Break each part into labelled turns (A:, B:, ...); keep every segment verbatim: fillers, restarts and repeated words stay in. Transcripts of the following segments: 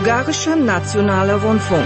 A: Bulgarischer Nationaler Rundfunk.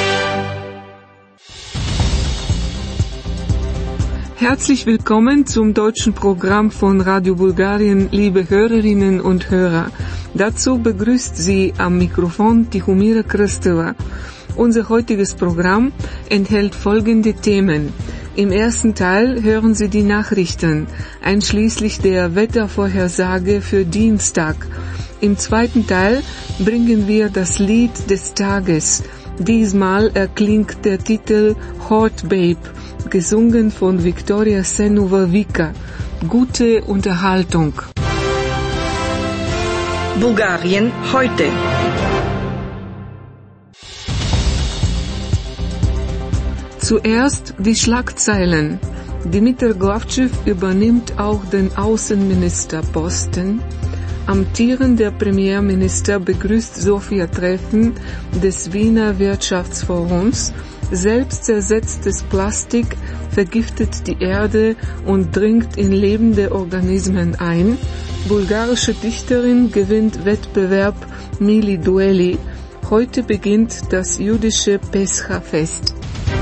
B: Herzlich willkommen zum deutschen Programm von Radio Bulgarien, liebe Hörerinnen und Hörer. Dazu begrüßt Sie am Mikrofon Tihomira Krsteva. Unser heutiges Programm enthält folgende Themen. Im ersten Teil hören Sie die Nachrichten, einschließlich der Wettervorhersage für Dienstag. Im zweiten Teil bringen wir das Lied des Tages. Diesmal erklingt der Titel Hot Babe, gesungen von Viktoria Senova-Vika. Gute Unterhaltung.
A: Bulgarien heute.
B: Zuerst die Schlagzeilen. Dimitar Glавčev übernimmt auch den Außenministerposten. Amtierender Premierminister begrüßt Sofia Treffen des Wiener Wirtschaftsforums. Selbstzersetztes Plastik vergiftet die Erde und dringt in lebende Organismen ein. Bulgarische Dichterin gewinnt Wettbewerb Mili Dueli. Heute beginnt das jüdische Pescha-Fest.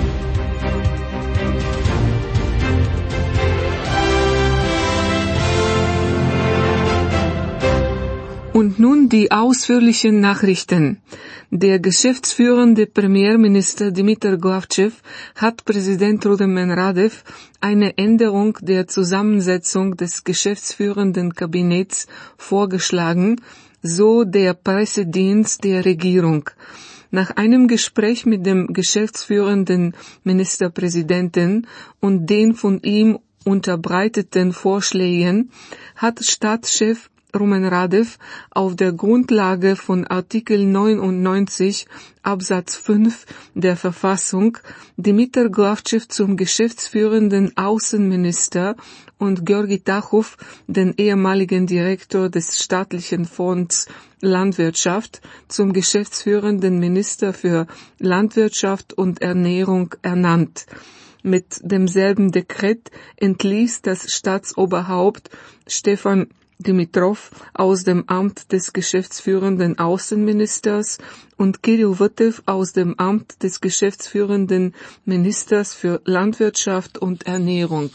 B: Und nun die ausführlichen Nachrichten. Der geschäftsführende Premierminister Dimitar Glавčev hat Präsident Rumen Radev eine Änderung der Zusammensetzung des geschäftsführenden Kabinetts vorgeschlagen, so der Pressedienst der Regierung. Nach einem Gespräch mit dem geschäftsführenden Ministerpräsidenten und den von ihm unterbreiteten Vorschlägen hat Stadtchef Rumen Radev auf der Grundlage von Artikel neunundneunzig Absatz fünf der Verfassung Dimitar Glавčev zum geschäftsführenden Außenminister und Georgi Tachow, den ehemaligen Direktor des staatlichen Fonds Landwirtschaft, zum geschäftsführenden Minister für Landwirtschaft und Ernährung ernannt. Mit demselben Dekret entließ das Staatsoberhaupt Stefan Dimitrov aus dem Amt des geschäftsführenden Außenministers und Kirill Votev aus dem Amt des geschäftsführenden Ministers für Landwirtschaft und Ernährung.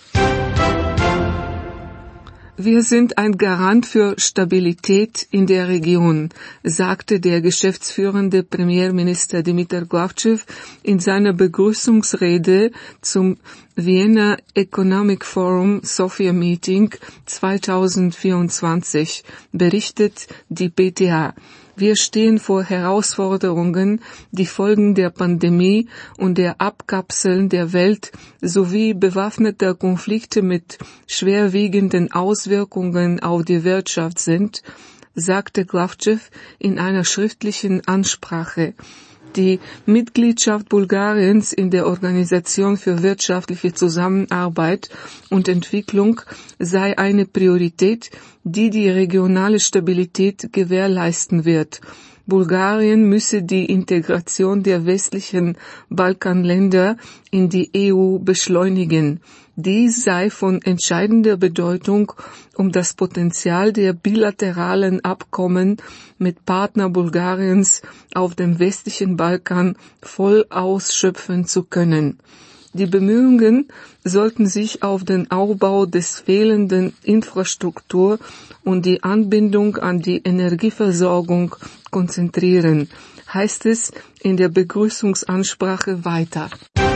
B: Wir sind ein Garant für Stabilität in der Region, sagte der geschäftsführende Premierminister Dimitar Glавčev in seiner Begrüßungsrede zum Vienna Economic Forum Sofia Meeting zweitausendvierundzwanzig, berichtet die P T A. Wir stehen vor Herausforderungen, die Folgen der Pandemie und der Abkapseln der Welt sowie bewaffneter Konflikte mit schwerwiegenden Auswirkungen auf die Wirtschaft sind, sagte Glавčev in einer schriftlichen Ansprache. Die Mitgliedschaft Bulgariens in der Organisation für wirtschaftliche Zusammenarbeit und Entwicklung sei eine Priorität, die die regionale Stabilität gewährleisten wird. Bulgarien müsse die Integration der westlichen Balkanländer in die E U beschleunigen. Dies sei von entscheidender Bedeutung, um das Potenzial der bilateralen Abkommen mit Partner Bulgariens auf dem westlichen Balkan voll ausschöpfen zu können. Die Bemühungen sollten sich auf den Aufbau des fehlenden Infrastruktur und die Anbindung an die Energieversorgung konzentrieren, heißt es in der Begrüßungsansprache weiter.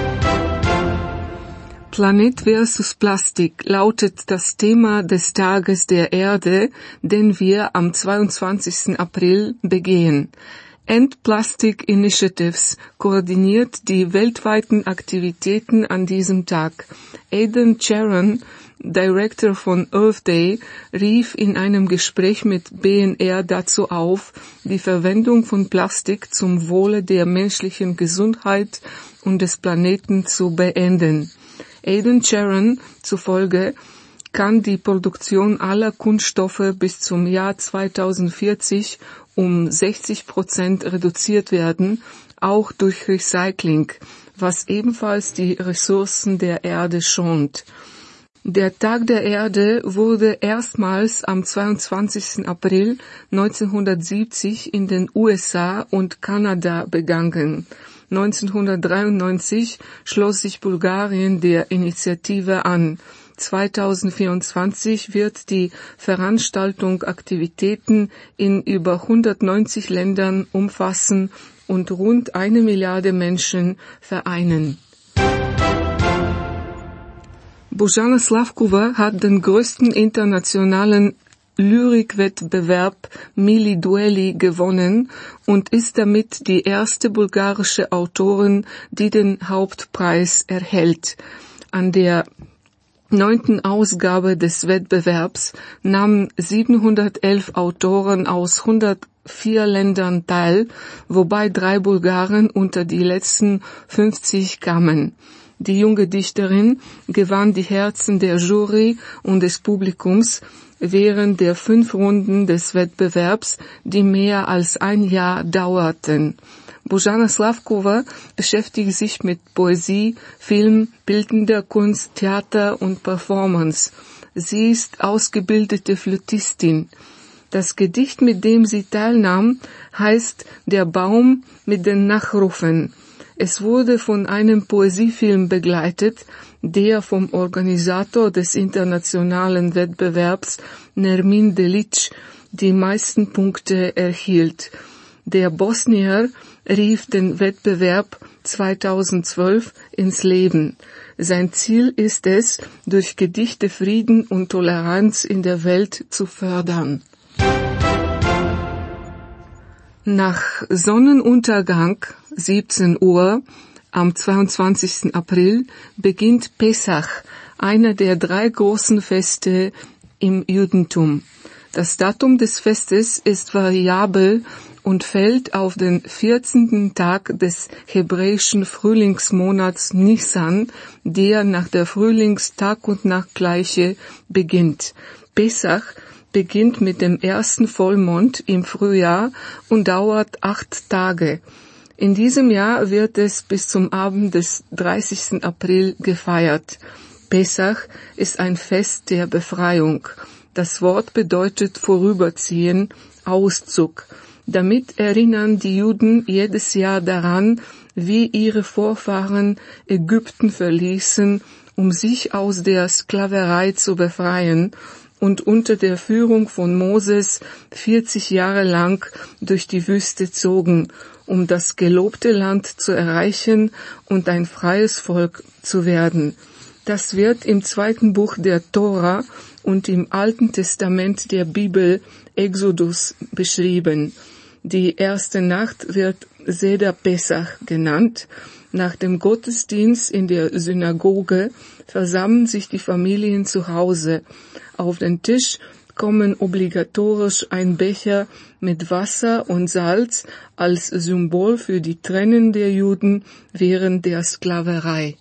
B: Planet versus Plastik lautet das Thema des Tages der Erde, den wir am zweiundzwanzigsten April begehen. End Plastic Initiatives koordiniert die weltweiten Aktivitäten an diesem Tag. Aidan Charon, Director von Earth Day, rief in einem Gespräch mit B N R dazu auf, die Verwendung von Plastik zum Wohle der menschlichen Gesundheit und des Planeten zu beenden. Aidan Charon zufolge kann die Produktion aller Kunststoffe bis zum Jahr zweitausendvierzig um sechzig Prozent reduziert werden, auch durch Recycling, was ebenfalls die Ressourcen der Erde schont. Der Tag der Erde wurde erstmals am zweiundzwanzigsten April neunzehnhundertsiebzig in den U S A und Kanada begangen. neunzehnhundertdreiundneunzig schloss sich Bulgarien der Initiative an. zweitausendvierundzwanzig wird die Veranstaltung Aktivitäten in über hundertneunzig Ländern umfassen und rund eine Milliarde Menschen vereinen. Božena Slavkova hat den größten internationalen Lyrikwettbewerb Mili Dueli gewonnen und ist damit die erste bulgarische Autorin, die den Hauptpreis erhält. An der neunten Ausgabe des Wettbewerbs nahmen siebenhundertelf Autoren aus hundertvier Ländern teil, wobei drei Bulgaren unter die letzten fünfzig kamen. Die junge Dichterin gewann die Herzen der Jury und des Publikums während der fünf Runden des Wettbewerbs, die mehr als ein Jahr dauerten. Božena Slavkova beschäftigt sich mit Poesie, Film, bildender Kunst, Theater und Performance. Sie ist ausgebildete Flötistin. Das Gedicht, mit dem sie teilnahm, heißt Der Baum mit den Nachrufen. Es wurde von einem Poesiefilm begleitet, der vom Organisator des internationalen Wettbewerbs, Nermin Delic, die meisten Punkte erhielt. Der Bosnier rief den Wettbewerb zweitausendzwölf ins Leben. Sein Ziel ist es, durch Gedichte Frieden und Toleranz in der Welt zu fördern. Nach Sonnenuntergang, siebzehn Uhr, am zweiundzwanzigsten April, beginnt Pessach, einer der drei großen Feste im Judentum. Das Datum des Festes ist variabel und fällt auf den vierzehnten Tag des hebräischen Frühlingsmonats Nisan, der nach der Frühlingstag- und Nachtgleiche beginnt. Pessach beginnt mit dem ersten Vollmond im Frühjahr und dauert acht Tage. In diesem Jahr wird es bis zum Abend des dreißigsten April gefeiert. Pessach ist ein Fest der Befreiung. Das Wort bedeutet vorüberziehen, Auszug. Damit erinnern die Juden jedes Jahr daran, wie ihre Vorfahren Ägypten verließen, um sich aus der Sklaverei zu befreien, und unter der Führung von Moses vierzig Jahre lang durch die Wüste zogen, um das gelobte Land zu erreichen und ein freies Volk zu werden. Das wird im zweiten Buch der Tora und im Alten Testament der Bibel, Exodus, beschrieben. Die erste Nacht wird Seder Pessach genannt. Nach dem Gottesdienst in der Synagoge versammeln sich die Familien zu Hause. Auf den Tisch kommen obligatorisch ein Becher mit Wasser und Salz als Symbol für die Trennung der Juden während der Sklaverei.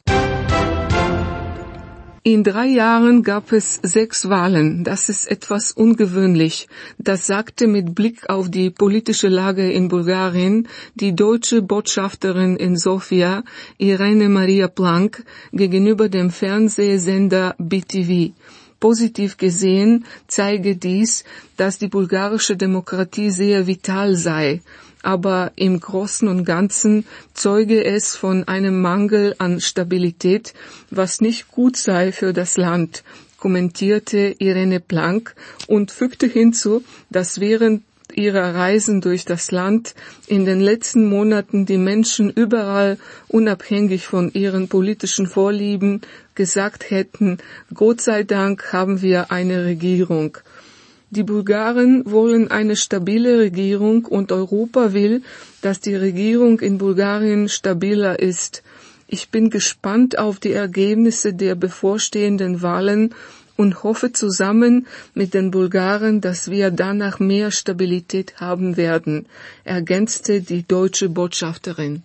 B: In drei Jahren gab es sechs Wahlen. Das ist etwas ungewöhnlich. Das sagte mit Blick auf die politische Lage in Bulgarien die deutsche Botschafterin in Sofia, Irene Maria Plank, gegenüber dem Fernsehsender B T V. Positiv gesehen zeige dies, dass die bulgarische Demokratie sehr vital sei. Aber im Großen und Ganzen zeuge es von einem Mangel an Stabilität, was nicht gut sei für das Land, kommentierte Irene Plank und fügte hinzu, dass während ihrer Reisen durch das Land in den letzten Monaten die Menschen überall, unabhängig von ihren politischen Vorlieben, gesagt hätten, Gott sei Dank haben wir eine Regierung. Die Bulgaren wollen eine stabile Regierung und Europa will, dass die Regierung in Bulgarien stabiler ist. Ich bin gespannt auf die Ergebnisse der bevorstehenden Wahlen und hoffe zusammen mit den Bulgaren, dass wir danach mehr Stabilität haben werden, ergänzte die deutsche Botschafterin.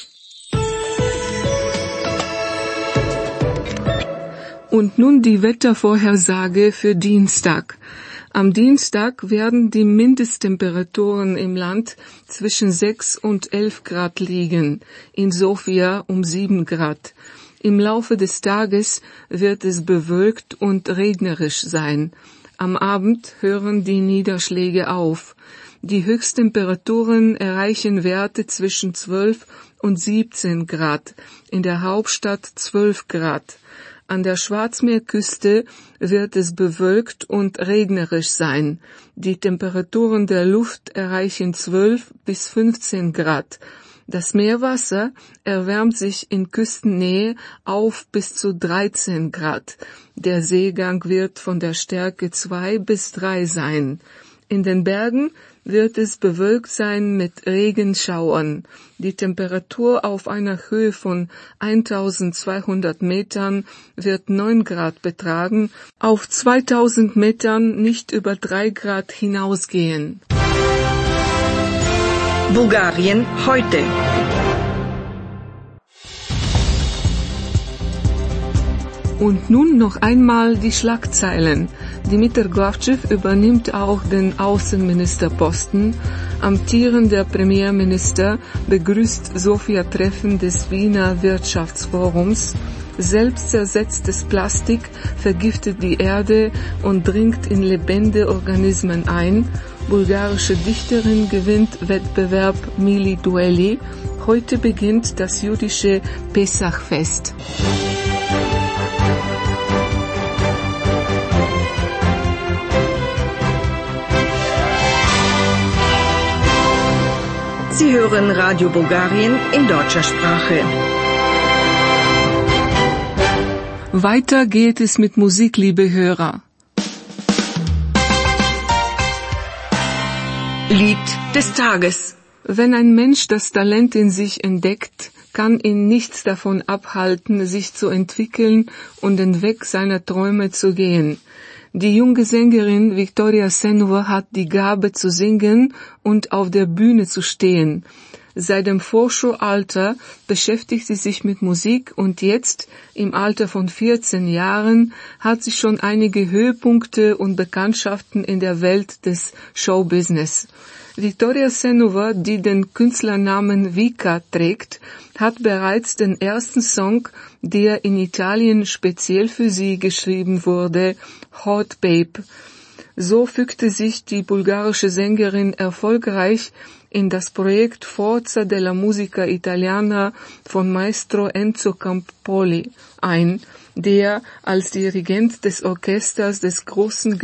B: Und nun die Wettervorhersage für Dienstag. Am Dienstag werden die Mindesttemperaturen im Land zwischen sechs und elf Grad liegen, in Sofia um sieben Grad. Im Laufe des Tages wird es bewölkt und regnerisch sein. Am Abend hören die Niederschläge auf. Die Höchsttemperaturen erreichen Werte zwischen zwölf und siebzehn Grad, in der Hauptstadt zwölf Grad. An der Schwarzmeerküste wird es bewölkt und regnerisch sein. Die Temperaturen der Luft erreichen zwölf bis fünfzehn Grad. Das Meerwasser erwärmt sich in Küstennähe auf bis zu dreizehn Grad. Der Seegang wird von der Stärke zwei bis drei sein. In den Bergen wird es bewölkt sein mit Regenschauern. Die Temperatur auf einer Höhe von eintausendzweihundert Metern wird neun Grad betragen, auf zweitausend Metern nicht über drei Grad hinausgehen.
A: Bulgarien heute.
B: Und nun noch einmal die Schlagzeilen. Dimitar Glavachev übernimmt auch den Außenministerposten. Amtierender Premierminister begrüßt Sofia-Treffen des Wiener Wirtschaftsforums. Selbstzersetztes Plastik vergiftet die Erde und dringt in lebende Organismen ein. Bulgarische Dichterin gewinnt Wettbewerb Mili Dueli. Heute beginnt das jüdische Pesachfest.
A: Sie hören Radio Bulgarien in deutscher Sprache.
B: Weiter geht es mit Musik, liebe Hörer.
A: Lied des Tages.
B: Wenn ein Mensch das Talent in sich entdeckt, kann ihn nichts davon abhalten, sich zu entwickeln und den Weg seiner Träume zu gehen. Die junge Sängerin Viktoria Senova hat die Gabe zu singen und auf der Bühne zu stehen. Seit dem Vorschulalter beschäftigt sie sich mit Musik und jetzt, im Alter von vierzehn Jahren, hat sie schon einige Höhepunkte und Bekanntschaften in der Welt des Showbusiness. Viktoria Senova, die den Künstlernamen Vika trägt, hat bereits den ersten Song, der in Italien speziell für sie geschrieben wurde, Hot Babe. So fügte sich die bulgarische Sängerin erfolgreich in das Projekt Forza della Musica Italiana von Maestro Enzo Campoli ein, der als Dirigent des Orchesters des großen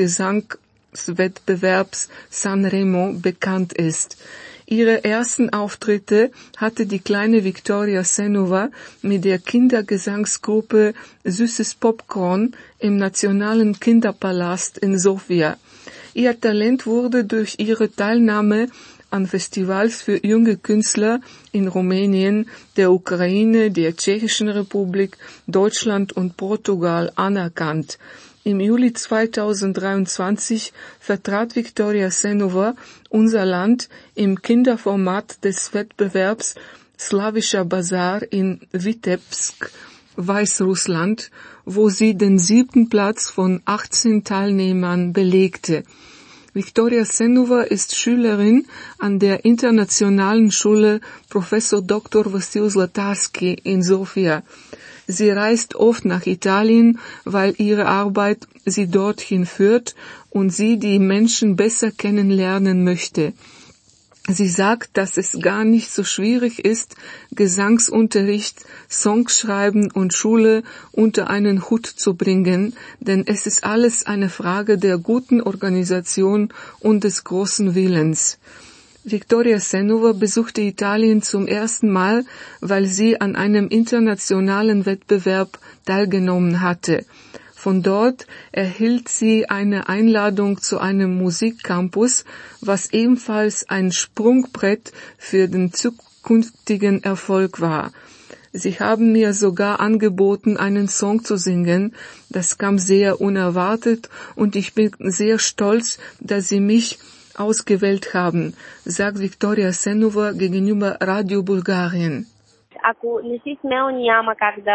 B: Gesangswettbewerbs Sanremo bekannt ist. Ihre ersten Auftritte hatte die kleine Viktoria Senova mit der Kindergesangsgruppe Süßes Popcorn im Nationalen Kinderpalast in Sofia. Ihr Talent wurde durch ihre Teilnahme an Festivals für junge Künstler in Rumänien, der Ukraine, der Tschechischen Republik, Deutschland und Portugal anerkannt. Im Juli zweitausenddreiundzwanzig vertrat Viktoria Senova unser Land im Kinderformat des Wettbewerbs Slavischer Bazar in Vitebsk, Weißrussland, wo sie den siebten Platz von achtzehn Teilnehmern belegte. Viktoria Senova ist Schülerin an der Internationalen Schule Professor Doktor Vassil Zlatarski in Sofia. Sie reist oft nach Italien, weil ihre Arbeit sie dorthin führt und sie die Menschen besser kennenlernen möchte. Sie sagt, dass es gar nicht so schwierig ist, Gesangsunterricht, Songschreiben und Schule unter einen Hut zu bringen, denn es ist alles eine Frage der guten Organisation und des großen Willens. Viktoria Senova besuchte Italien zum ersten Mal, weil sie an einem internationalen Wettbewerb teilgenommen hatte. Von dort erhielt sie eine Einladung zu einem Musikcampus, was ebenfalls ein Sprungbrett für den zukünftigen Erfolg war. Sie haben mir sogar angeboten, einen Song zu singen. Das kam sehr unerwartet und ich bin sehr stolz, dass sie mich ausgewählt haben, sagt Viktoria Senova gegenüber Radio Bulgarien.
C: Ако не си смел, няма как да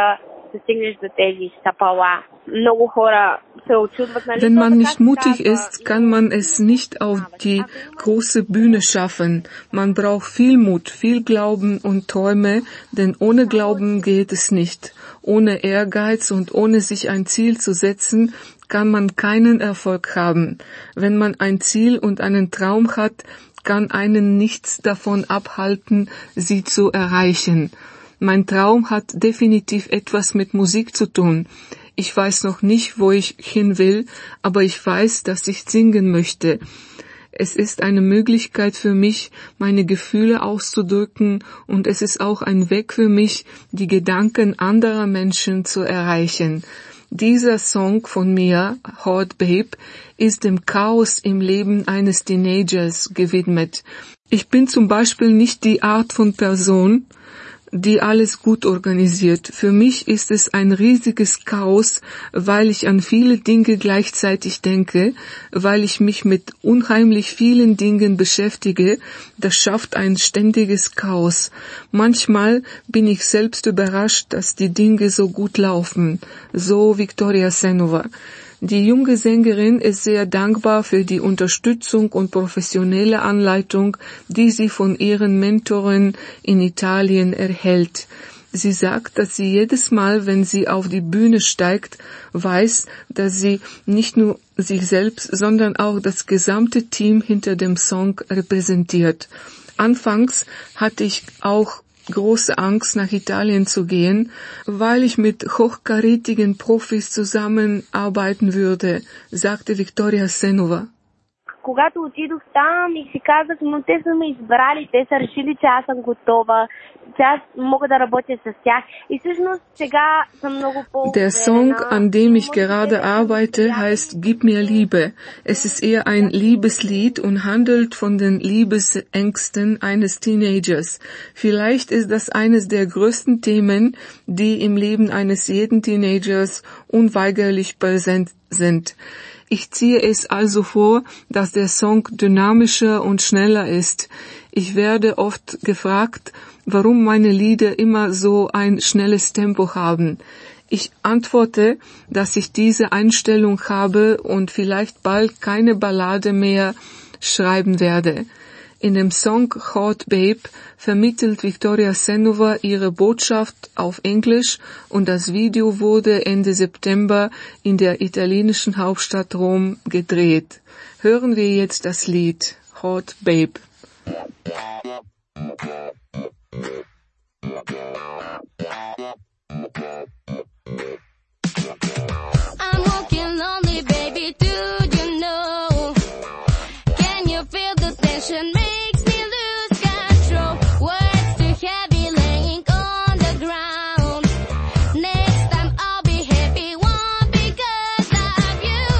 C: се стигнеш до тези стъпала. Много хора се очудват, нали?
B: Wenn man nicht mutig ist, kann man es nicht auf die große Bühne schaffen. Man braucht viel Mut, viel Glauben und Träume, denn ohne Glauben geht es nicht. Ohne Ehrgeiz und ohne sich ein Ziel zu setzen, kann man keinen Erfolg haben. Wenn man ein Ziel und einen Traum hat, kann einen nichts davon abhalten, sie zu erreichen. Mein Traum hat definitiv etwas mit Musik zu tun. Ich weiß noch nicht, wo ich hin will, aber ich weiß, dass ich singen möchte. Es ist eine Möglichkeit für mich, meine Gefühle auszudrücken, und es ist auch ein Weg für mich, die Gedanken anderer Menschen zu erreichen. Dieser Song von mir, Hot Babe, ist dem Chaos im Leben eines Teenagers gewidmet. Ich bin zum Beispiel nicht die Art von Person, die alles gut organisiert. Für mich ist es ein riesiges Chaos, weil ich an viele Dinge gleichzeitig denke, weil ich mich mit unheimlich vielen Dingen beschäftige. Das schafft ein ständiges Chaos. Manchmal bin ich selbst überrascht, dass die Dinge so gut laufen. So Viktoria Senova. Die junge Sängerin ist sehr dankbar für die Unterstützung und professionelle Anleitung, die sie von ihren Mentoren in Italien erhält. Sie sagt, dass sie jedes Mal, wenn sie auf die Bühne steigt, weiß, dass sie nicht nur sich selbst, sondern auch das gesamte Team hinter dem Song repräsentiert. Anfangs hatte ich auch große Angst, nach Italien zu gehen, weil ich mit hochkarätigen Profis zusammenarbeiten würde, sagte Viktoria Senova.
C: Когато отидох там и си казах, но те са ме избрали, те са решили, че аз съм готова, че аз мога да работя с тях. И всъщност сега съм много по-уверена.
B: Der Song, an dem ich gerade arbeite, heißt Gib mir Liebe. Es ist eher ein Liebeslied und handelt von den Liebesängsten eines Teenagers. Vielleicht ist das eines der größten Themen, die im Leben eines jeden Teenagers unweigerlich präsent sind. Ich ziehe es also vor, dass der Song dynamischer und schneller ist. Ich werde oft gefragt, warum meine Lieder immer so ein schnelles Tempo haben. Ich antworte, dass ich diese Einstellung habe und vielleicht bald keine Ballade mehr schreiben werde. In dem Song Hot Babe vermittelt Viktoria Senova ihre Botschaft auf Englisch, und das Video wurde Ende September in der italienischen Hauptstadt Rom gedreht. Hören wir jetzt das Lied Hot Babe.
D: I'm walking lonely, baby, do you know? Can you feel the tension? Makes me lose control. Words too heavy, laying on the ground. Next time I'll be happy, one because of you.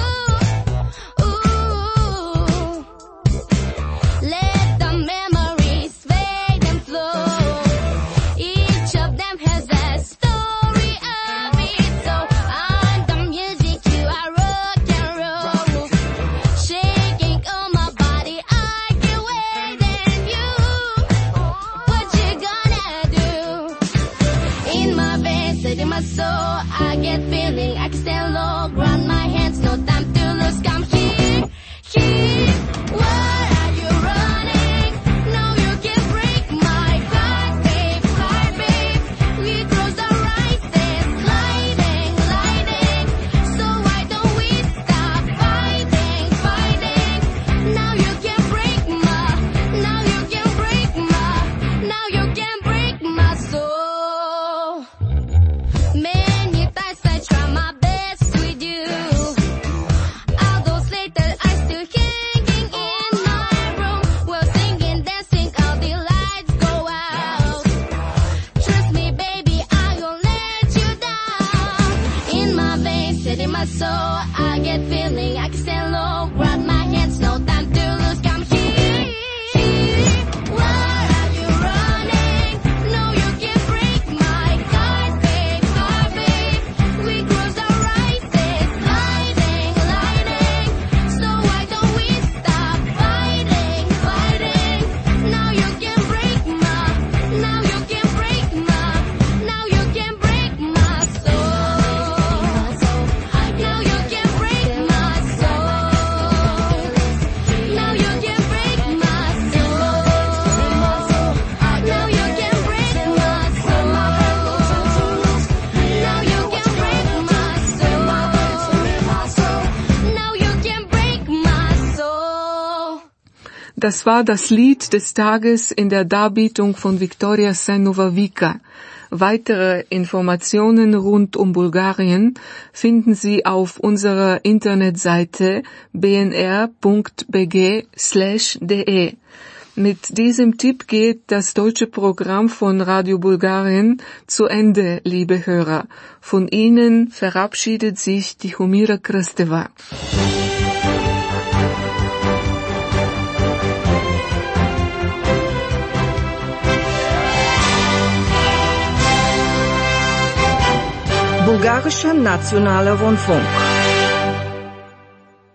D: Ooh, let the memories fade and flow. Each of them has a story of its own. On the music, you are rock and roll. Shaking on my body, I get way than you. What you gonna do? In my veins, in my soul, I get feeling, I can stand low, run my hands, no time to lose, come here, here. Why are you running? No, you can't break my heart, babe, heart, babe. We cross the rises, gliding, gliding. So why don't we stop fighting, fighting? Now you can break my, now you can break my, now you can break my soul. Many times I try my best with you. All those later I still hanging in my room. We're singing, dancing, all the lights go out. Trust me, baby, I won't let you down. In my veins, set in my soul, I get feeling, I can stand low, grab my hands, no time to lose, come here, here. Why are you running? No, you can't break my heart, babe, heart, babe. We cross the rises, gliding, gliding. So why don't we stop fighting, fighting? Now you can break my, now you can break my, now you can break my soul.
B: Das war das Lied des Tages in der Darbietung von Viktoria Senova-Vika. Weitere Informationen rund um Bulgarien finden Sie auf unserer Internetseite b n r punkt b g slash d e. Mit diesem Tipp geht das deutsche Programm von Radio Bulgarien zu Ende, liebe Hörer. Von Ihnen verabschiedet sich Tihomira Krsteva.
A: Bulgarischer Nationaler Rundfunk.